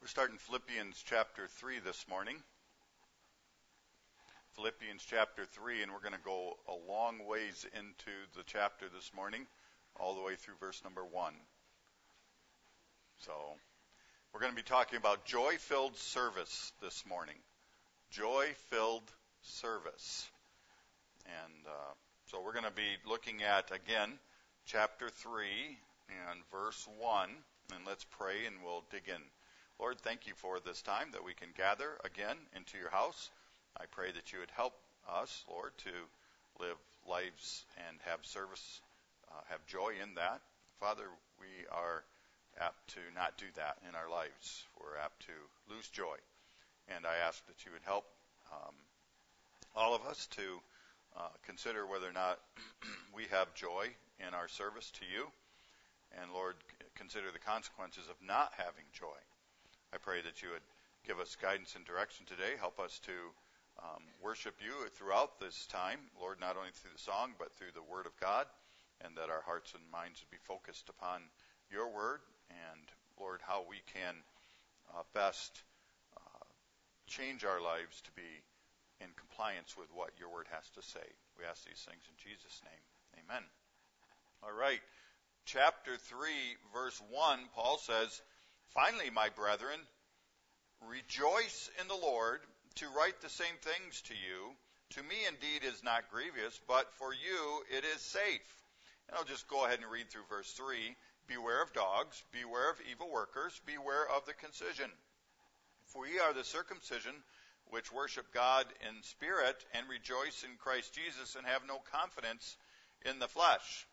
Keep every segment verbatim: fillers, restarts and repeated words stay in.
We're starting Philippians chapter three this morning. Philippians chapter three, and we're going to go a long ways into the chapter this morning, all the way through verse number one. So, we're going to be talking about joy-filled service this morning. Joy-filled service. And uh, so we're going to be looking at, again, chapter three and verse one. And let's pray and we'll dig in. Lord, thank you for this time that we can gather again into your house. I pray that you would help us, Lord, to live lives and have service, uh, have joy in that. Father, we are apt to not do that in our lives. We're apt to lose joy. And I ask that you would help um, all of us to uh, consider whether or not we have joy in our service to you. And Lord, consider the consequences of not having joy. I pray that you would give us guidance and direction today. Help us to um, worship you throughout this time, Lord, not only through the song, but through the word of God, and that our hearts and minds would be focused upon your word, and, Lord, how we can uh, best uh, change our lives to be in compliance with what your word has to say. We ask these things in Jesus' name. Amen. All right. Chapter three, verse one, Paul says, "Finally, my brethren, rejoice in the Lord. To write the same things to you, to me indeed is not grievous, but for you it is safe." And I'll just go ahead and read through verse three. "Beware of dogs, beware of evil workers, beware of the concision. For ye are the circumcision, which worship God in spirit, and rejoice in Christ Jesus, and have no confidence in the flesh."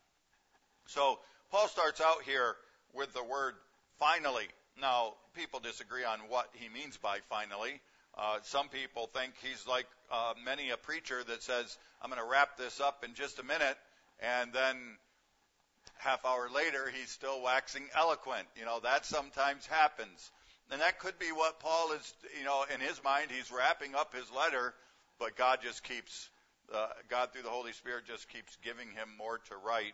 So Paul starts out here with the word finally. Now, people disagree on what he means by finally. Uh, some people think he's like uh, many a preacher that says, "I'm going to wrap this up in just a minute," and then half hour later he's still waxing eloquent. You know, that sometimes happens. And that could be what Paul is, you know, in his mind, he's wrapping up his letter, but God just keeps, uh, God through the Holy Spirit just keeps giving him more to write.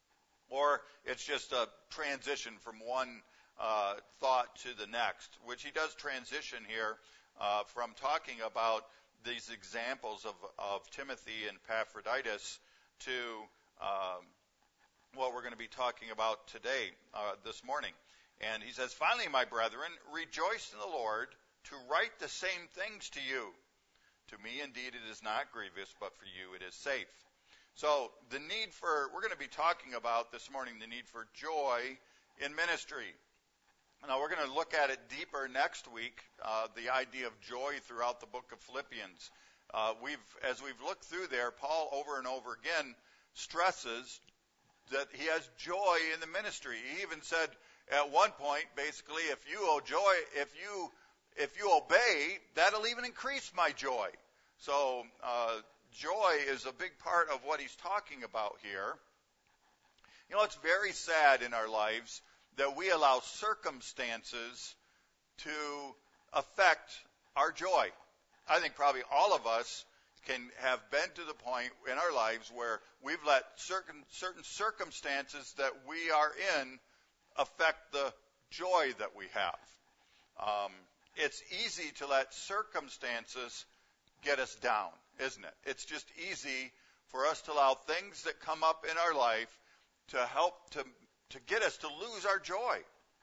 Or it's just a transition from one uh, thought to the next, which he does transition here uh, from talking about these examples of, of Timothy and Epaphroditus to um, what we're going to be talking about today, uh, this morning. And he says, "Finally, my brethren, rejoice in the Lord. To write the same things to you. To me, indeed, it is not grievous, but for you it is safe." So the need for, we're going to be talking about this morning the need for joy in ministry. Now we're going to look at it deeper next week, uh, the idea of joy throughout the book of Philippians. Uh, we've, as we've looked through there, Paul over and over again stresses that he has joy in the ministry. He even said at one point, basically, if you owe joy, if you if you obey, that'll even increase my joy. So uh, joy is a big part of what he's talking about here. You know, it's very sad in our lives that we allow circumstances to affect our joy. I think probably all of us can have been to the point in our lives where we've let certain, certain circumstances that we are in affect the joy that we have. Um, it's easy to let circumstances get us down, isn't it? It's just easy for us to allow things that come up in our life to help to, to get us to lose our joy.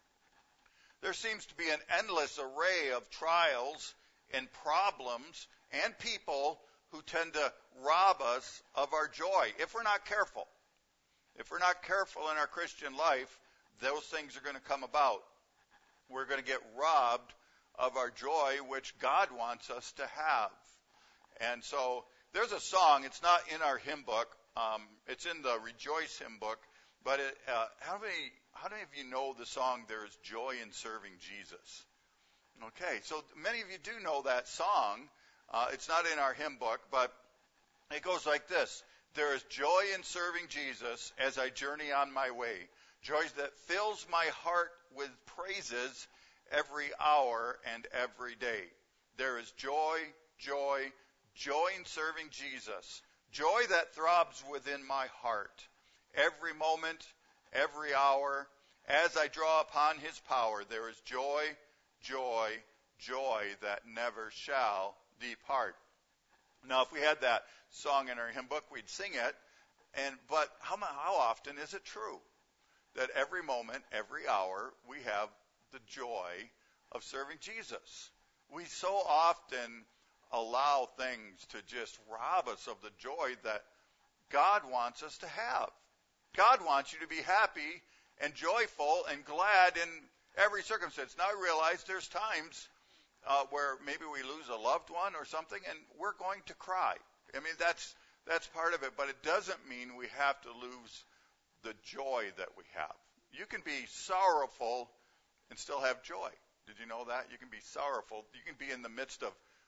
There seems to be an endless array of trials and problems and people who tend to rob us of our joy if we're not careful. If we're not careful in our Christian life, those things are going to come about. We're going to get robbed of our joy, which God wants us to have. And so there's a song. It's not in our hymn book. Um, it's in the Rejoice hymn book. But it, uh, how many how many of you know the song, "There is Joy in Serving Jesus"? Okay, so many of you do know that song. Uh, it's not in our hymn book, but it goes like this. "There is joy in serving Jesus as I journey on my way. Joy that fills my heart with praises every hour and every day. There is joy, joy, joy in serving Jesus. Joy that throbs within my heart. Every moment, every hour, as I draw upon his power, there is joy, joy, joy that never shall depart. Now, if we had that song in our hymn book, we'd sing it. And but how how often is it true that every moment, every hour, we have the joy of serving Jesus? We so often allow things to just rob us of the joy that God wants us to have. God wants you to be happy and joyful and glad in every circumstance. Now I realize there's times uh, where maybe we lose a loved one or something, and we're going to cry. I mean, that's that's part of it, but it doesn't mean we have to lose the joy that we have. You can be sorrowful and still have joy. Did you know that? You can be sorrowful. You can be in the midst of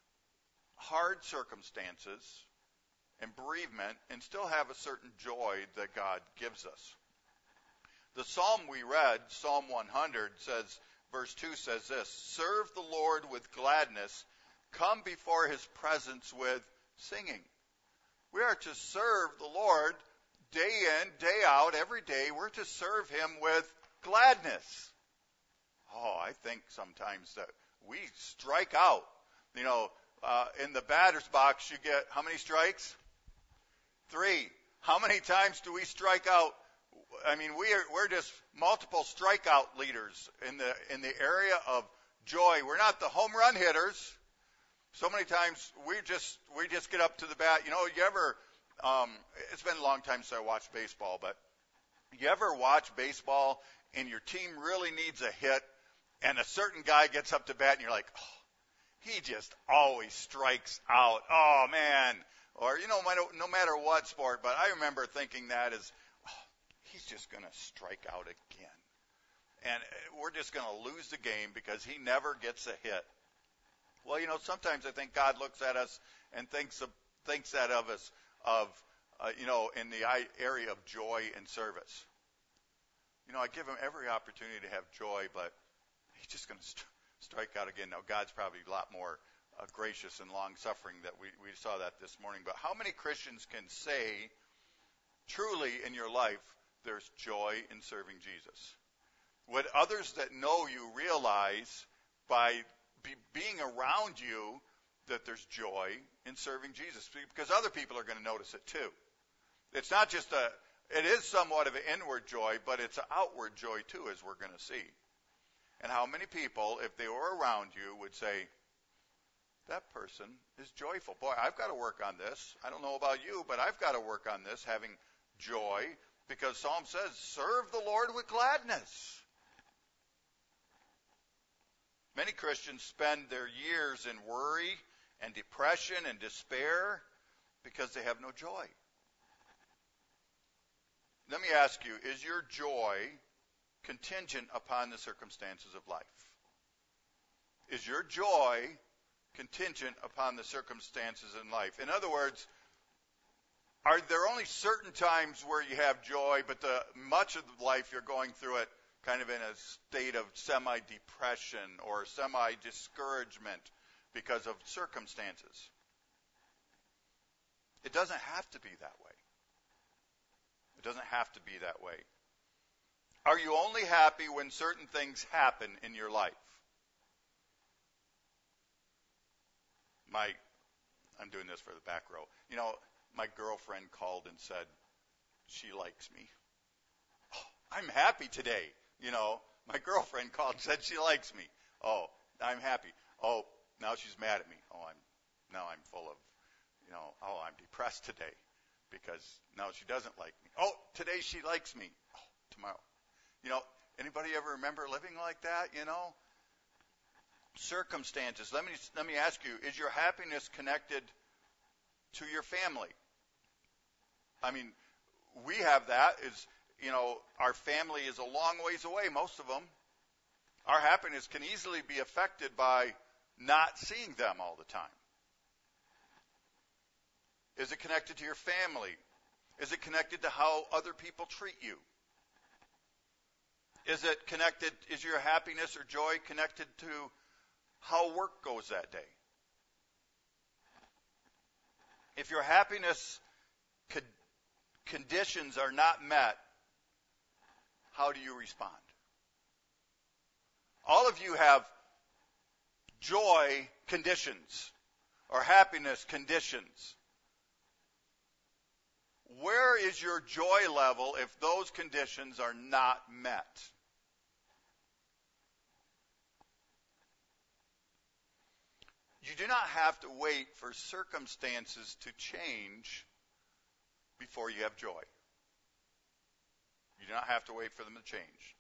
hard circumstances and bereavement and still have a certain joy that God gives us. The psalm we read, Psalm one hundred, says, verse two says this, "Serve the Lord with gladness, come before his presence with singing." We are to serve the Lord day in, day out, every day. We're to serve him with gladness. Oh, I think sometimes that we strike out. You know, uh, in the batter's box, you get how many strikes? Three. How many times do we strike out? I mean, we are, we're just multiple strikeout leaders in the in the area of joy. We're not the home run hitters. So many times we just we just get up to the bat. You know, you ever? Um, it's been a long time since I watched baseball, but you ever watch baseball and your team really needs a hit, and a certain guy gets up to bat, and you're like, oh, he just always strikes out. Oh man! Or you know, no matter what sport. But I remember thinking that as, oh, he's just going to strike out again, and we're just going to lose the game because he never gets a hit. Well, you know, sometimes I think God looks at us and thinks of, thinks that of us of, uh, you know, in the area of joy and service. You know, I give him every opportunity to have joy, but he's just going to st- strike out again. Now, God's probably a lot more uh, gracious and long-suffering that we, we saw that this morning. But how many Christians can say, truly in your life, there's joy in serving Jesus? Would others that know you realize by be being around you that there's joy in serving Jesus? Because other people are going to notice it too. It's not just a, it is somewhat of an inward joy, but it's an outward joy too, as we're going to see. And how many people, if they were around you, would say, that person is joyful. Boy, I've got to work on this. I don't know about you, but I've got to work on this, having joy, because Psalm says, serve the Lord with gladness. Many Christians spend their years in worry and depression and despair because they have no joy. Let me ask you, is your joy contingent upon the circumstances of life? Is your joy contingent upon the circumstances in life? In other words, are there only certain times where you have joy, but the much of life you're going through it kind of in a state of semi-depression or semi-discouragement because of circumstances? It doesn't have to be that way. It doesn't have to be that way. Are you only happy when certain things happen in your life? My, I'm doing this for the back row. You know, my girlfriend called and said she likes me. Oh, I'm happy today. You know, my girlfriend called and said she likes me. Oh, I'm happy. Oh, now she's mad at me. Oh, I'm now I'm full of, you know, oh, I'm depressed today because now she doesn't like me. Oh, today she likes me. Oh, tomorrow. You know, anybody ever remember living like that, you know? Circumstances. Let me let me ask you, is your happiness connected to your family? I mean, we have that. Is you know, our family is a long ways away, most of them. Our happiness can easily be affected by not seeing them all the time. Is it connected to your family? Is it connected to how other people treat you? Is it connected, is your happiness or joy connected to how work goes that day? If your happiness con- conditions are not met, how do you respond? All of you have joy conditions or happiness conditions. Where is your joy level if those conditions are not met? You do not have to wait for circumstances to change before you have joy. You do not have to wait for them to change.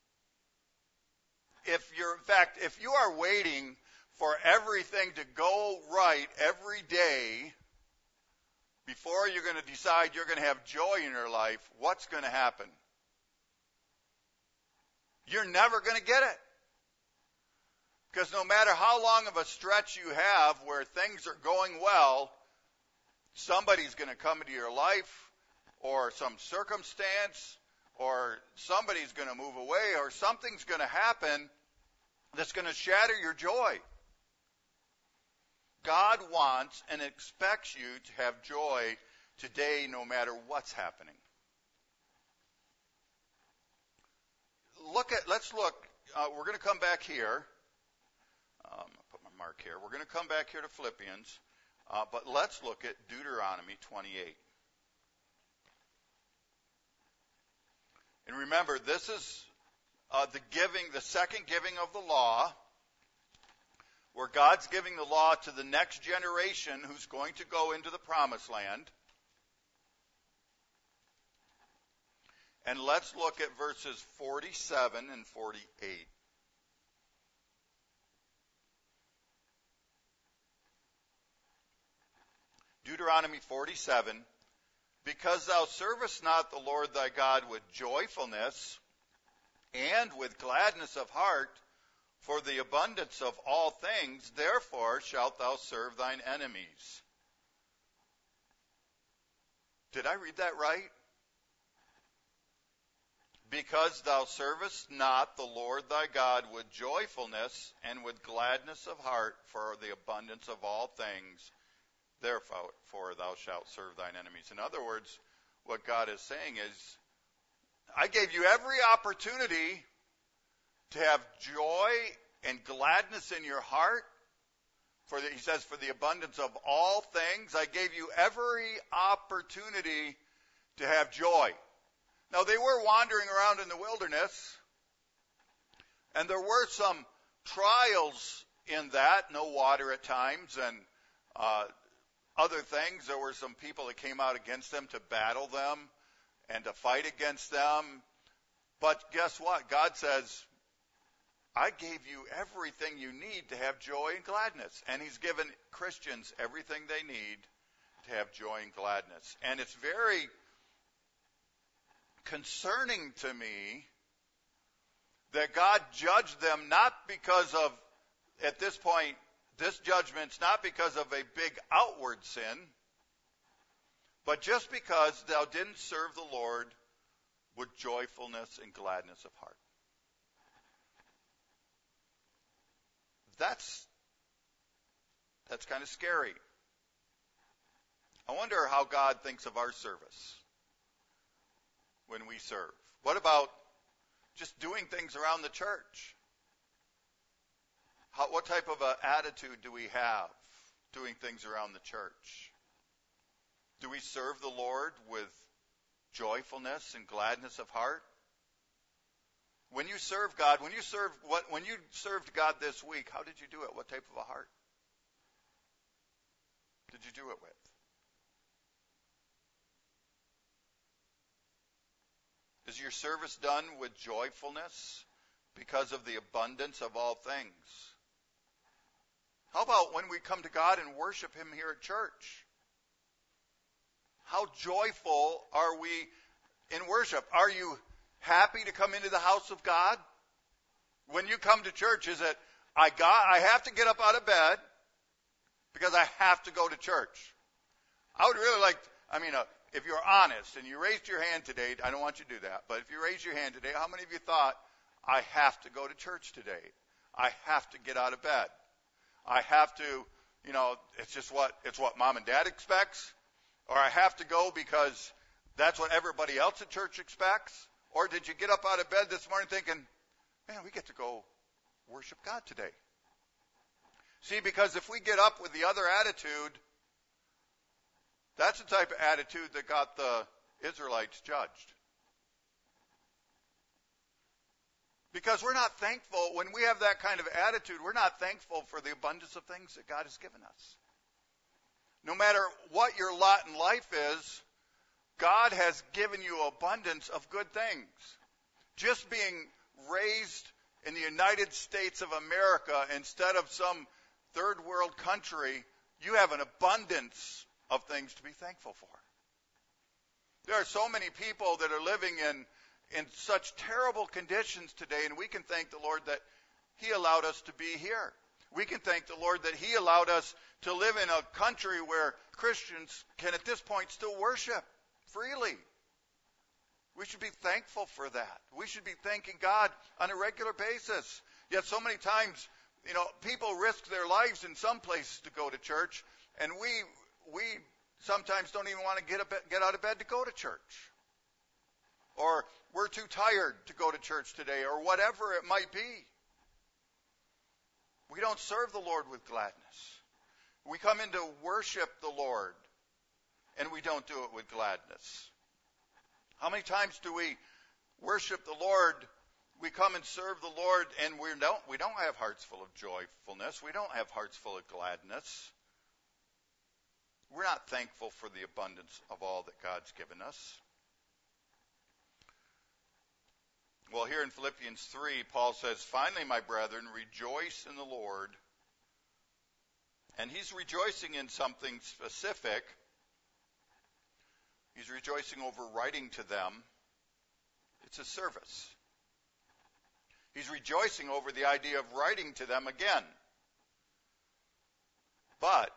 If you're, in fact, if you are waiting for everything to go right every day before you're going to decide you're going to have joy in your life, what's going to happen? You're never going to get it. Because no matter how long of a stretch you have where things are going well, somebody's going to come into your life, or some circumstance, or somebody's going to move away, or something's going to happen that's going to shatter your joy. God wants and expects you to have joy today no matter what's happening. Look at, let's look, uh, we're going to come back here. Um, I'll put my mark here. We're going to come back here to Philippians, uh, but let's look at Deuteronomy twenty-eight. And remember, this is uh, the giving, the second giving of the law, where God's giving the law to the next generation who's going to go into the promised land. And let's look at verses forty-seven and forty-eight. Deuteronomy forty-seven, because thou servest not the Lord thy God with joyfulness and with gladness of heart for the abundance of all things, therefore shalt thou serve thine enemies. Did I read that right? Because thou servest not the Lord thy God with joyfulness and with gladness of heart for the abundance of all things, therefore thou shalt serve thine enemies. In other words, what God is saying is, I gave you every opportunity to have joy and gladness in your heart. For the, he says, for the abundance of all things, I gave you every opportunity to have joy. Now, they were wandering around in the wilderness, and there were some trials in that, no water at times, and uh, other things. There were some people that came out against them to battle them and to fight against them. But guess what? God says, I gave you everything you need to have joy and gladness. And he's given Christians everything they need to have joy and gladness. And it's very concerning to me that God judged them not because of, at this point, this judgment's not because of a big outward sin, but just because thou didn't serve the Lord with joyfulness and gladness of heart. That's, that's kind of scary. I wonder how God thinks of our service when we serve. What about just doing things around the church? How, what type of an attitude do we have doing things around the church? Do we serve the Lord with joyfulness and gladness of heart? When you serve God, when you serve what when you served God this week, how did you do it? What type of a heart did you do it with? Is your service done with joyfulness because of the abundance of all things? How about when we come to God and worship Him here at church? How joyful are we in worship? Are you happy to come into the house of God? When you come to church, is it, I got, I have to get up out of bed because I have to go to church? I would really like, I mean, uh, if you're honest and you raised your hand today, I don't want you to do that, but if you raised your hand today, how many of you thought, I have to go to church today? I have to get out of bed. I have to, you know, it's just what, it's what mom and dad expects, or I have to go because that's what everybody else at church expects. Or did you get up out of bed this morning thinking, man, we get to go worship God today? See, because if we get up with the other attitude, that's the type of attitude that got the Israelites judged. Because we're not thankful, when we have that kind of attitude, we're not thankful for the abundance of things that God has given us. No matter what your lot in life is, God has given you abundance of good things. Just being raised in the United States of America instead of some third world country, you have an abundance of things to be thankful for. There are so many people that are living in, in such terrible conditions today, and we can thank the Lord that He allowed us to be here. We can thank the Lord that He allowed us to live in a country where Christians can at this point still worship freely. We should be thankful for that. We should be thanking God on a regular basis. Yet so many times, you know, people risk their lives in some places to go to church, and we we sometimes don't even want to get, a bed, get out of bed to go to church. Or we're too tired to go to church today, or whatever it might be. We don't serve the Lord with gladness. We come in to worship the Lord, and we don't do it with gladness. How many times do we worship the Lord? We come and serve the Lord, and we don't, we don't have hearts full of joyfulness. We don't have hearts full of gladness. We're not thankful for the abundance of all that God's given us. Well, here in Philippians three, Paul says, "Finally, my brethren, rejoice in the Lord." And he's rejoicing in something specific. He's rejoicing over writing to them. It's a service. He's rejoicing over the idea of writing to them again. But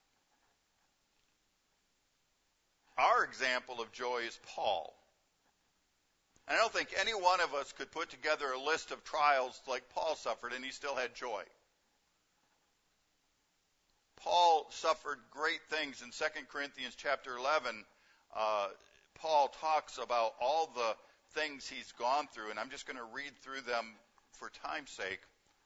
our example of joy is Paul. And I don't think any one of us could put together a list of trials like Paul suffered, and he still had joy. Paul suffered great things. In Second Corinthians chapter eleven, uh, Paul talks about all the things he's gone through, and I'm just going to read through them for time's sake.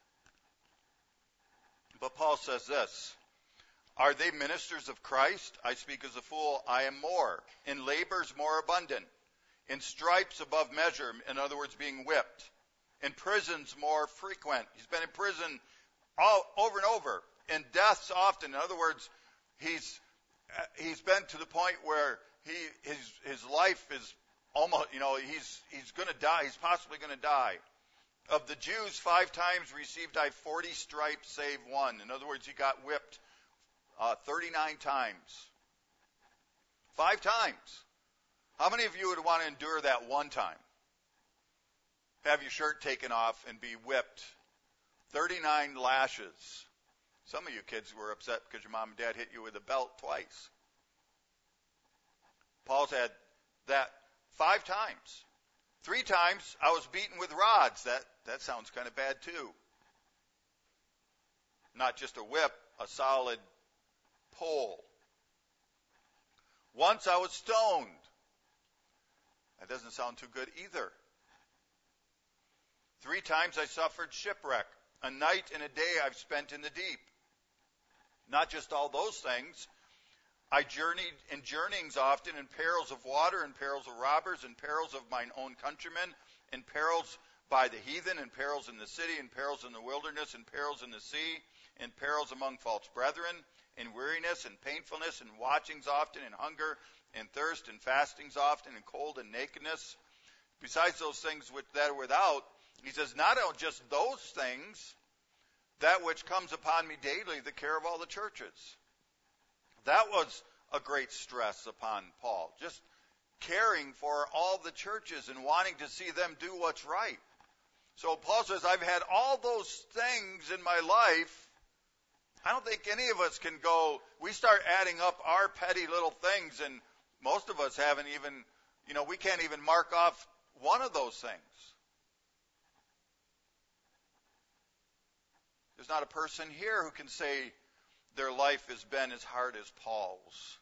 But Paul says this: "Are they ministers of Christ? I speak as a fool. I am more. In labors more abundant. In stripes above measure," in other words, being whipped. "In prisons more frequent." He's been in prison all over and over. "In deaths often." In other words, he's he's been to the point where he his his life is almost, you know, he's he's going to die. He's possibly going to die. "Of the Jews, five times received I forty stripes, save one." In other words, he got whipped uh, thirty-nine times. Five times. How many of you would want to endure that one time? Have your shirt taken off and be whipped thirty-nine lashes. Some of you kids were upset because your mom and dad hit you with a belt twice. Paul's had that five times. Three times I was beaten with rods. That, that sounds kind of bad too. Not just a whip, a solid pole. "Once I was stoned." That doesn't sound too good either. "Three times I suffered shipwreck. A night and a day I've spent in the deep." Not just all those things. "I journeyed in journeyings often, in perils of water, in perils of robbers, in perils of mine own countrymen, in perils by the heathen, in perils in the city, in perils in the wilderness, in perils in the sea, in perils among false brethren, in weariness and painfulness, in watchings often, in hunger, in thirst, in fastings often, in cold and nakedness. Besides those things which that are without," he says, "not just those things, that which comes upon me daily, the care of all the churches." That was a great stress upon Paul, just caring for all the churches and wanting to see them do what's right. So Paul says, I've had all those things in my life. I don't think any of us can go, we start adding up our petty little things, and most of us haven't even, you know, we can't even mark off one of those things. There's not a person here who can say their life has been as hard as Paul's.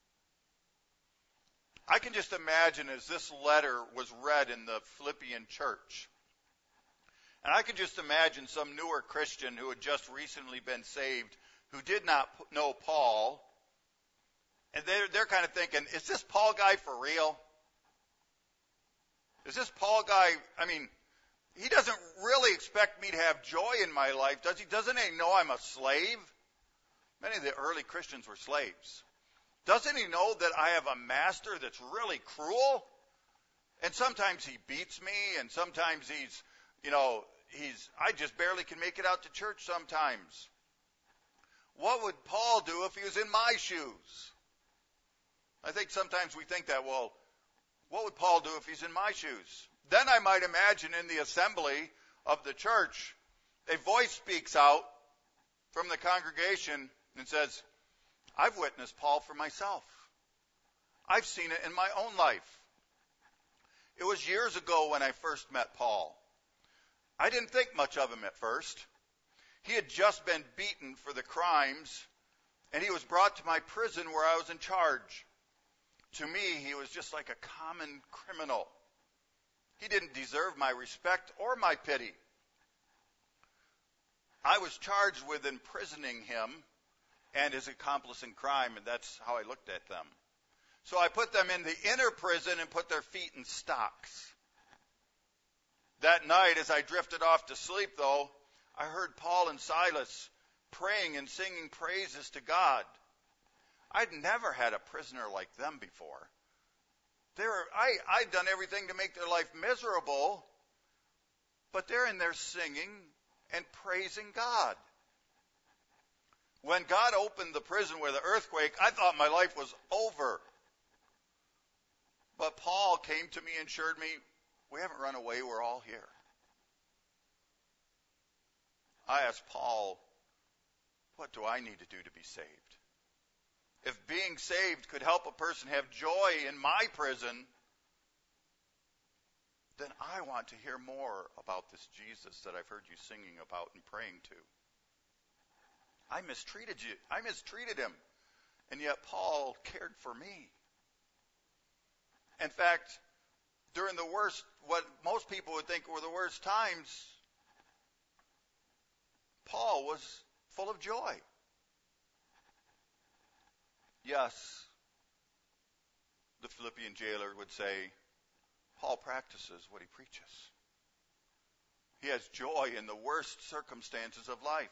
I can just imagine as this letter was read in the Philippian church, And I could just imagine some newer Christian who had just recently been saved, who did not know Paul, and they're, they're kind of thinking, is this Paul guy for real? Is this Paul guy, I mean, he doesn't really expect me to have joy in my life, does he? Doesn't he know I'm a slave? Many of the early Christians were slaves. Doesn't he know that I have a master that's really cruel? And sometimes he beats me, and sometimes he's, you know, he's, I just barely can make it out to church sometimes. What would Paul do if he was in my shoes? I think sometimes we think that, well, what would Paul do if he's in my shoes? Then I might imagine in the assembly of the church, a voice speaks out from the congregation and says, I've witnessed Paul for myself. I've seen it in my own life. It was years ago when I first met Paul. I didn't think much of him at first. He had just been beaten for the crimes, and he was brought to my prison where I was in charge. To me, he was just like a common criminal. He didn't deserve my respect or my pity. I was charged with imprisoning him and his accomplice in crime, and that's how I looked at them. So I put them in the inner prison and put their feet in stocks. That night, as I drifted off to sleep, though, I heard Paul and Silas praying and singing praises to God. I'd never had a prisoner like them before. They were, I, I'd done everything to make their life miserable, but they're in there singing and praising God. When God opened the prison with an earthquake, I thought my life was over. But Paul came to me and assured me, we haven't run away, we're all here. I asked Paul, what do I need to do to be saved? If being saved could help a person have joy in my prison, then I want to hear more about this Jesus that I've heard you singing about and praying to. I mistreated you. I mistreated him. And yet Paul cared for me. In fact, during the worst, what most people would think were the worst times, Paul was full of joy. Yes, the Philippian jailer would say, Paul practices what he preaches. He has joy in the worst circumstances of life.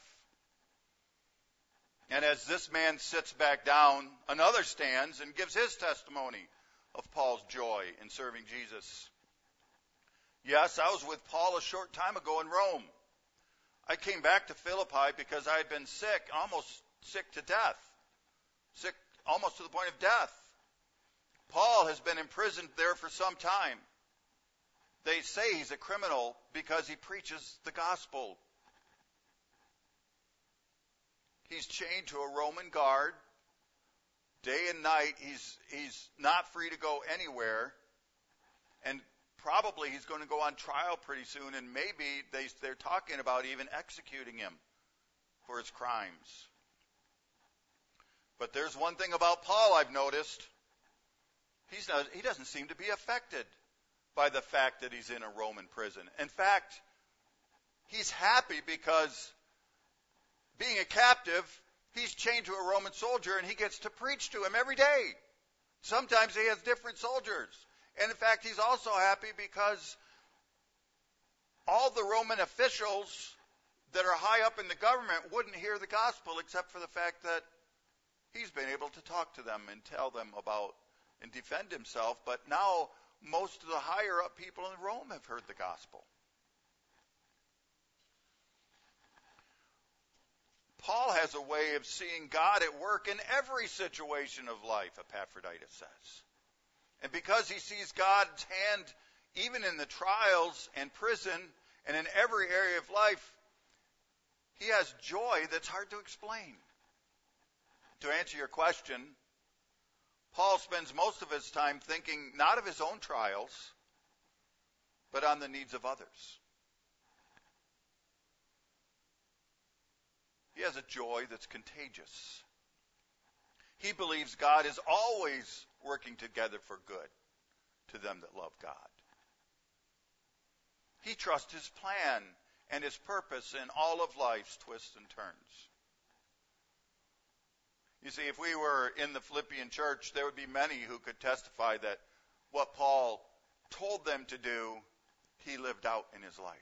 And as this man sits back down, another stands and gives his testimony of Paul's joy in serving Jesus. Yes, I was with Paul a short time ago in Rome. I came back to Philippi because I had been sick, almost sick to death. Sick almost to the point of death. Paul has been imprisoned there for some time. They say he's a criminal because he preaches the gospel. He's chained to a Roman guard. Day and night, he's he's not free to go anywhere. And probably he's going to go on trial pretty soon, and maybe they, they're talking about even executing him for his crimes. But there's one thing about Paul I've noticed. He's not, he doesn't seem to be affected by the fact that he's in a Roman prison. In fact, he's happy because being a captive, he's chained to a Roman soldier and he gets to preach to him every day. Sometimes he has different soldiers. And in fact, he's also happy because all the Roman officials that are high up in the government wouldn't hear the gospel except for the fact that he's been able to talk to them and tell them about and defend himself. But now most of the higher up people in Rome have heard the gospel. Paul has a way of seeing God at work in every situation of life, Epaphroditus says. And because he sees God's hand even in the trials and prison and in every area of life, he has joy that's hard to explain. To answer your question, Paul spends most of his time thinking not of his own trials, but on the needs of others. He has a joy that's contagious. He believes God is always working together for good to them that love God. He trusts his plan and his purpose in all of life's twists and turns. You see, if we were in the Philippian church, there would be many who could testify that what Paul told them to do, he lived out in his life.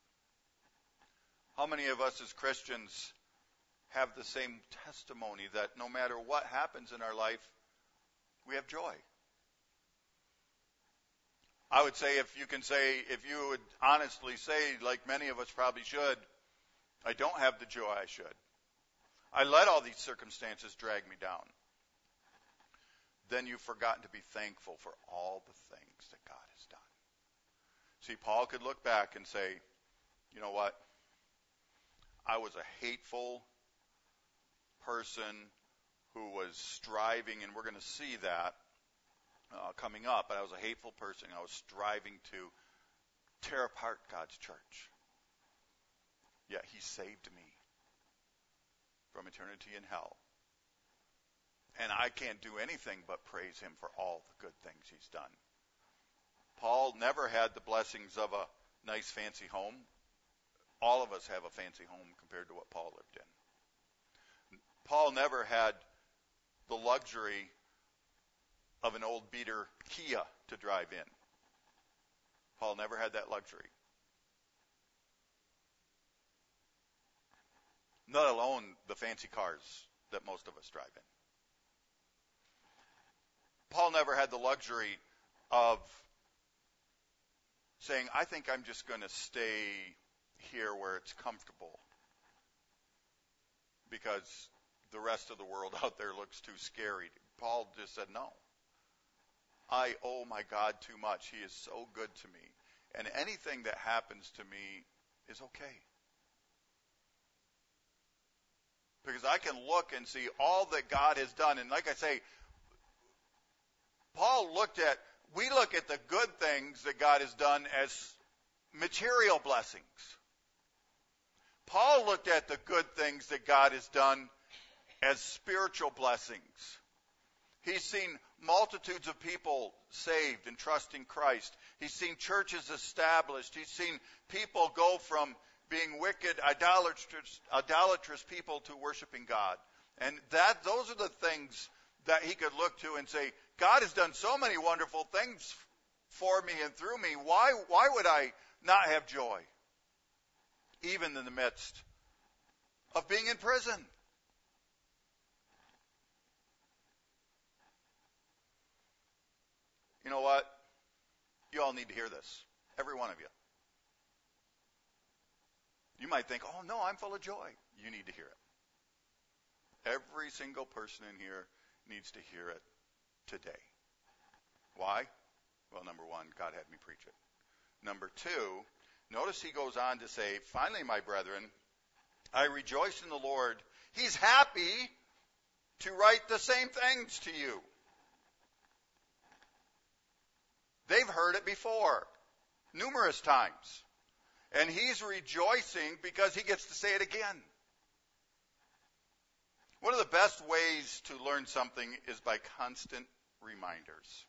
How many of us as Christians have the same testimony that no matter what happens in our life, we have joy? I would say if you can say, if you would honestly say, like many of us probably should, I don't have the joy I should. I let all these circumstances drag me down. Then you've forgotten to be thankful for all the things that God has done. See, Paul could look back and say, you know what? I was a hateful person who was striving, and we're going to see that uh, coming up, but I was a hateful person. I was striving to tear apart God's church. Yet he saved me from eternity in hell. And I can't do anything but praise him for all the good things he's done. Paul never had the blessings of a nice fancy home. All of us have a fancy home compared to what Paul lived in. Paul never had the luxury of an old beater Kia to drive in. Paul never had that luxury. Not alone the fancy cars that most of us drive in. Paul never had the luxury of saying, I think I'm just going to stay here where it's comfortable because the rest of the world out there looks too scary. Paul just said, no. I owe my God too much. He is so good to me. And anything that happens to me is okay. Because I can look and see all that God has done. And like I say, Paul looked at, we look at the good things that God has done as material blessings. Paul looked at the good things that God has done as spiritual blessings. He's seen multitudes of people saved and trusting Christ. He's seen churches established. He's seen people go from being wicked, idolatrous, idolatrous people to worshiping God. And that those are the things that he could look to and say, God has done so many wonderful things for me and through me. Why, why would I not have joy? Even in the midst of being in prison. You know what? You all need to hear this. Every one of you. You might think, oh no, I'm full of joy. You need to hear it. Every single person in here needs to hear it today. Why? Well, number one, God had me preach it. Number two, notice he goes on to say, finally, my brethren, I rejoice in the Lord. He's happy to write the same things to you. They've heard it before, numerous times. And he's rejoicing because he gets to say it again. One of the best ways to learn something is by constant reminders.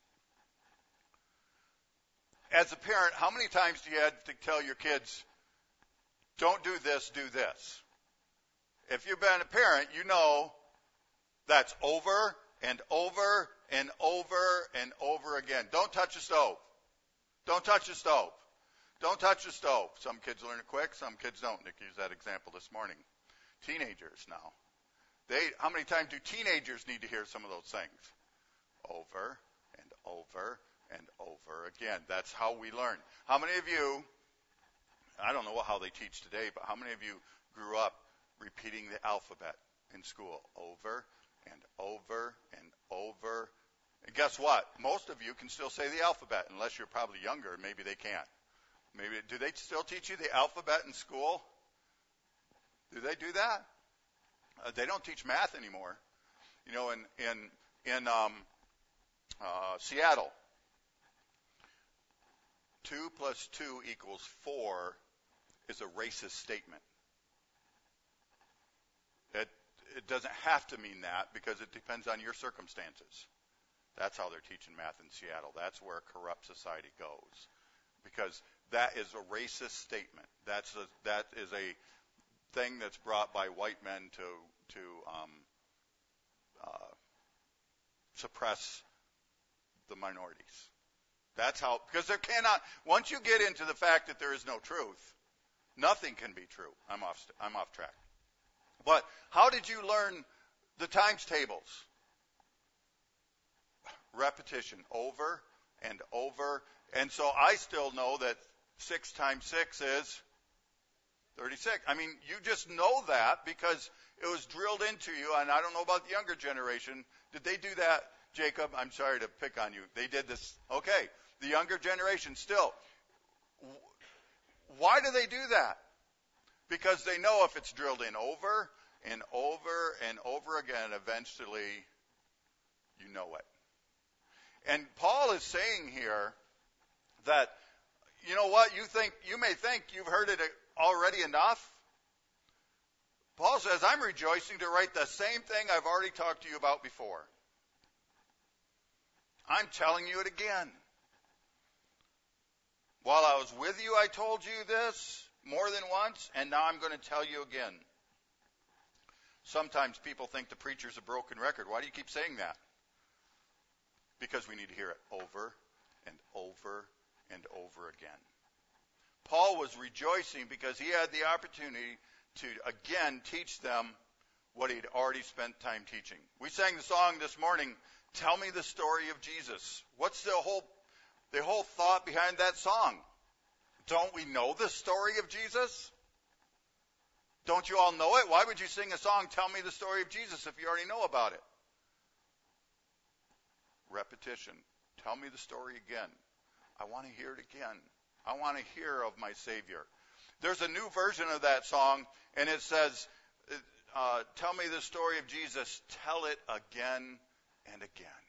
As a parent, how many times do you have to tell your kids, don't do this, do this? If you've been a parent, you know that's over and over and over and over again. Don't touch the stove. Don't touch the stove. Don't touch the stove. Some kids learn it quick, some kids don't. Nick used that example this morning. Teenagers now. They, how many times do teenagers need to hear some of those things? Over and over and over again. That's how we learn. How many of you, I don't know what, how they teach today, but how many of you grew up repeating the alphabet in school over and over and over? And guess what? Most of you can still say the alphabet, unless you're probably younger. Maybe they can't. Maybe do they still teach you the alphabet in school? Do they do that? Uh, they don't teach math anymore. You know, in in in um, uh, Seattle, two plus two equals four is a racist statement. It it doesn't have to mean that because it depends on your circumstances. That's how they're teaching math in Seattle. That's where a corrupt society goes. Because that is a racist statement. That's a, that is a thing that's brought by white men to to um, uh, suppress the minorities. That's how, because there cannot, once you get into the fact that there is no truth, nothing can be true. I'm off, I'm off track. But how did you learn the times tables? Repetition, over and over. And so I still know that six times six is thirty-six. I mean, you just know that because it was drilled into you, and I don't know about the younger generation. Did they do that, Jacob? I'm sorry to pick on you. They did this. Okay, the younger generation still. Why do they do that? Because they know if it's drilled in over and over and over again, eventually you know it. And Paul is saying here that, you know what, you think you may think you've heard it already enough. Paul says, I'm rejoicing to write the same thing I've already talked to you about before. I'm telling you it again. While I was with you, I told you this more than once, and now I'm going to tell you again. Sometimes people think the preacher's a broken record. Why do you keep saying that? Because we need to hear it over and over and over again. Paul was rejoicing because he had the opportunity to again teach them what he'd already spent time teaching. We sang the song this morning, Tell Me the Story of Jesus. What's the whole the whole thought behind that song? Don't we know the story of Jesus? Don't you all know it? Why would you sing a song, Tell Me the Story of Jesus, if you already know about it? Repetition. Tell me the story again. I want to hear it again. I want to hear of my Savior. There's a new version of that song, and it says, uh, tell me the story of Jesus. Tell it again and again.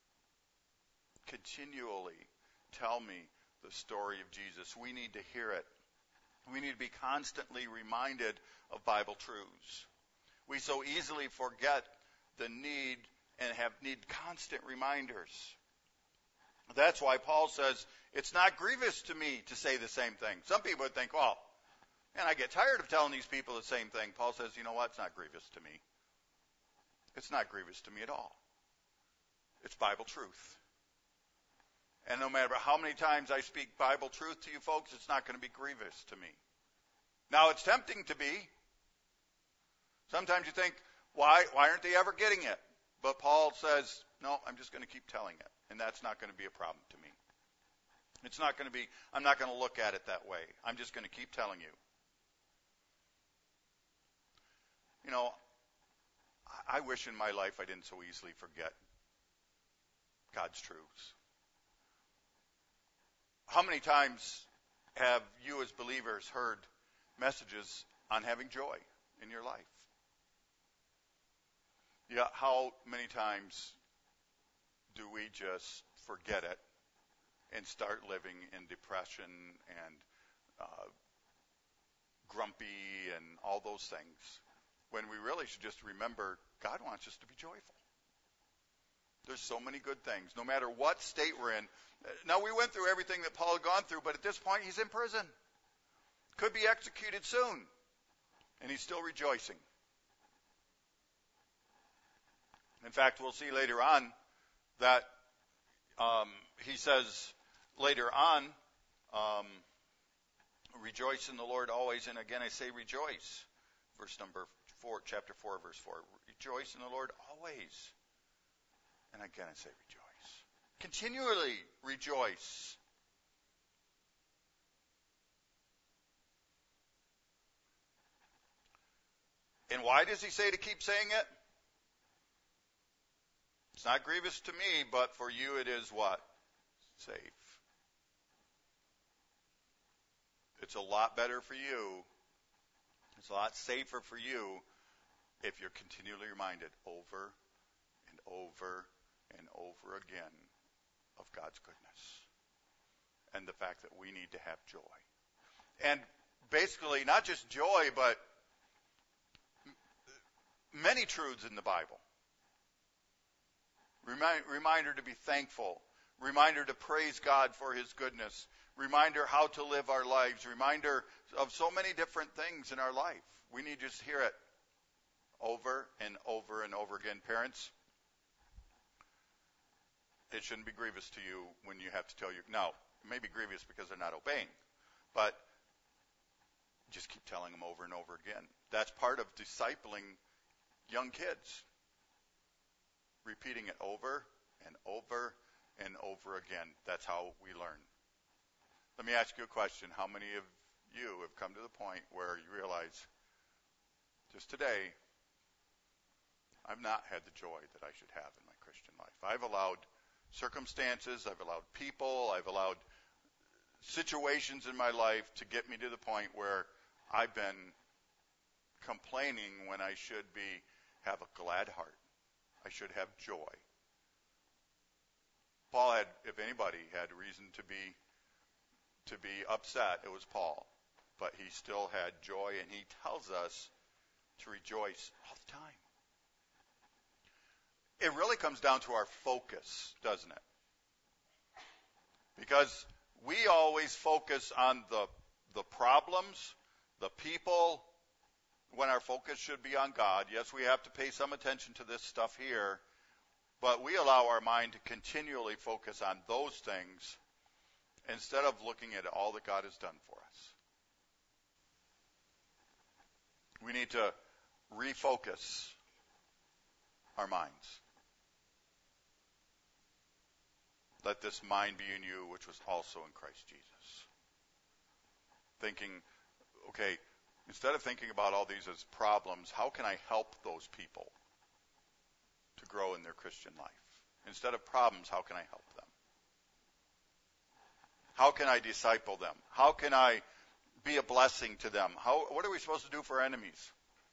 Continually tell me the story of Jesus. We need to hear it. We need to be constantly reminded of Bible truths. We so easily forget the need and have need constant reminders. That's why Paul says, it's not grievous to me to say the same thing. Some people would think, well, man, I get tired of telling these people the same thing. Paul says, you know what? It's not grievous to me. It's not grievous to me at all. It's Bible truth. And no matter how many times I speak Bible truth to you folks, it's not going to be grievous to me. Now, it's tempting to be. Sometimes you think, why, why aren't they ever getting it? But Paul says, no, I'm just going to keep telling it. And that's not going to be a problem to me. It's not going to be, I'm not going to look at it that way. I'm just going to keep telling you. You know, I wish in my life I didn't so easily forget God's truths. How many times have you as believers heard messages on having joy in your life? Yeah, how many times do we just forget it and start living in depression and uh, grumpy and all those things, when we really should just remember God wants us to be joyful. There's so many good things, no matter what state we're in. Now, we went through everything that Paul had gone through, but at this point, he's in prison. Could be executed soon. And he's still rejoicing. In fact, we'll see later on that um, he says later on, um, rejoice in the Lord always. And again, I say rejoice. Verse number four, chapter four, verse four. Rejoice in the Lord always. And again, I say rejoice. Continually rejoice. And why does he say to keep saying it? It's not grievous to me, but for you it is what? Safe. It's a lot better for you. It's a lot safer for you if you're continually reminded over and over and over again of God's goodness and the fact that we need to have joy. And basically, not just joy, but many truths in the Bible. Remind, reminder to be thankful. Reminder to praise God for his goodness. reminder how to live our lives, reminder of so many different things in our life. We need to just hear it over and over and over again. Parents, it shouldn't be grievous to you when you have to tell you. Now, it may be grievous because they're not obeying, but just keep telling them over and over again. That's part of discipling young kids. Repeating it over and over and over again. That's how we learn. Let me ask you a question. How many of you have come to the point where you realize, just today, I've not had the joy that I should have in my Christian life. I've allowed circumstances, I've allowed people, I've allowed situations in my life to get me to the point where I've been complaining when I should be have a glad heart. I should have joy. Paul had, if anybody had reason to be to be upset, it was Paul. But he still had joy, and he tells us to rejoice all the time. It really comes down to our focus, doesn't it? Because we always focus on the the problems, the people, when our focus should be on God. Yes, we have to pay some attention to this stuff here, but we allow our mind to continually focus on those things instead of looking at all that God has done for us. We need to refocus our minds. Let this mind be in you, which was also in Christ Jesus. Thinking, okay, instead of thinking about all these as problems, how can I help those people to grow in their Christian life? Instead of problems, how can I help them? How can I disciple them? How can I be a blessing to them? How, what are we supposed to do for enemies?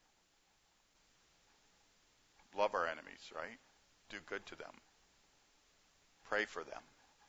Love our enemies, right? Do good to them. Pray for them.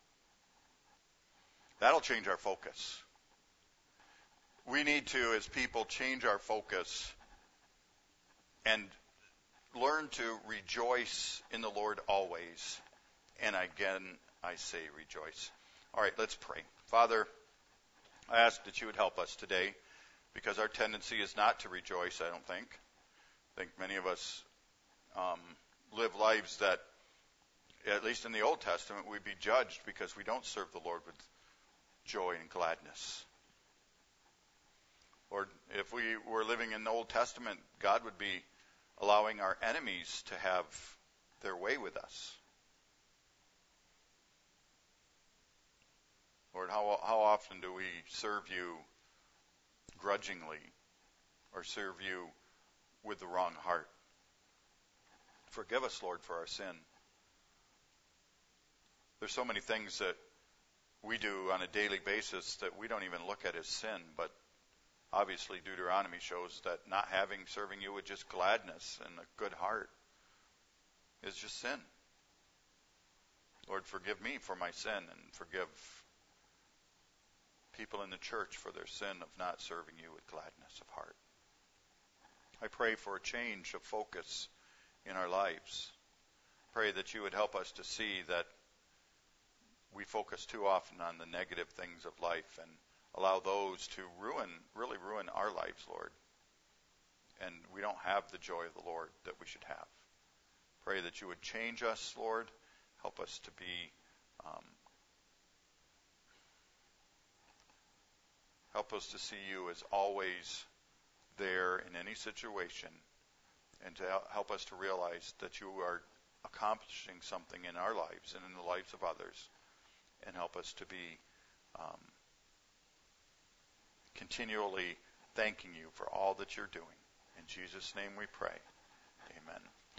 That'll change our focus. We need to, as people, change our focus and learn to rejoice in the Lord always. And again, I say rejoice. All right, let's pray. Father, I ask that you would help us today, because our tendency is not to rejoice, I don't think. I think many of us um, live lives that, at least in the Old Testament, we'd be judged because we don't serve the Lord with joy and gladness. Or if we were living in the Old Testament, God would be allowing our enemies to have their way with us. Lord, how how often do we serve you grudgingly or serve you with the wrong heart? Forgive us, Lord, for our sin. There's so many things that we do on a daily basis that we don't even look at as sin, but obviously Deuteronomy shows that not having, serving you with just gladness and a good heart is just sin. Lord, forgive me for my sin, and forgive people in the church for their sin of not serving you with gladness of heart. I pray for a change of focus in our lives. Pray that you would help us to see that we focus too often on the negative things of life and allow those to ruin, really ruin our lives, Lord. And we don't have the joy of the Lord that we should have. Pray that you would change us, Lord. Help us to be um, Help us to see you as always there in any situation, and to help us to realize that you are accomplishing something in our lives and in the lives of others, and help us to be um, continually thanking you for all that you're doing. In Jesus' name we pray. Amen.